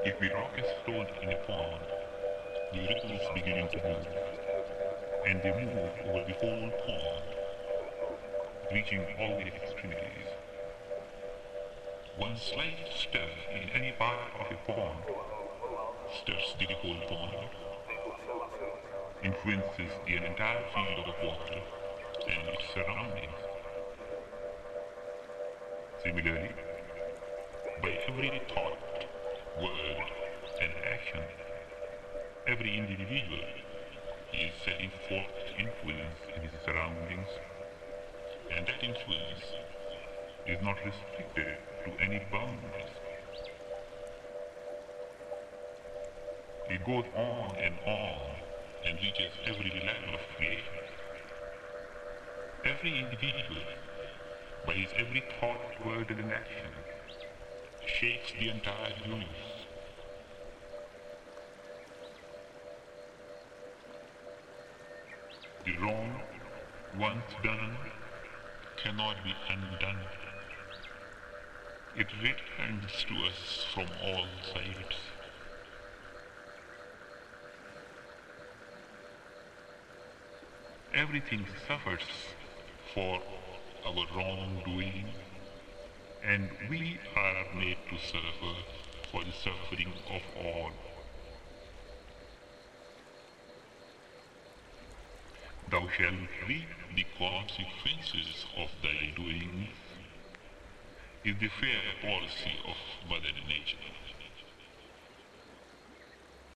If we rock a stone in a pond, the ripples begin to move, and they move over the whole pond, reaching all the extremities. One slight stir in any part of a pond stirs the whole pond, influences the entire field of water and its surroundings. Similarly, by every thought, word, and action, every individual is setting forth influence in his surroundings, and that influence is not restricted to any boundaries. It goes on and reaches every level of creation. Every individual, by his every thought, word, and action, shapes the entire universe. The wrong, once done, cannot be undone. It returns to us from all sides. Everything suffers for our wrongdoing, and we are made to suffer for the suffering of all. Thou shalt reap the consequences of thy doings is the fair policy of Mother Nature.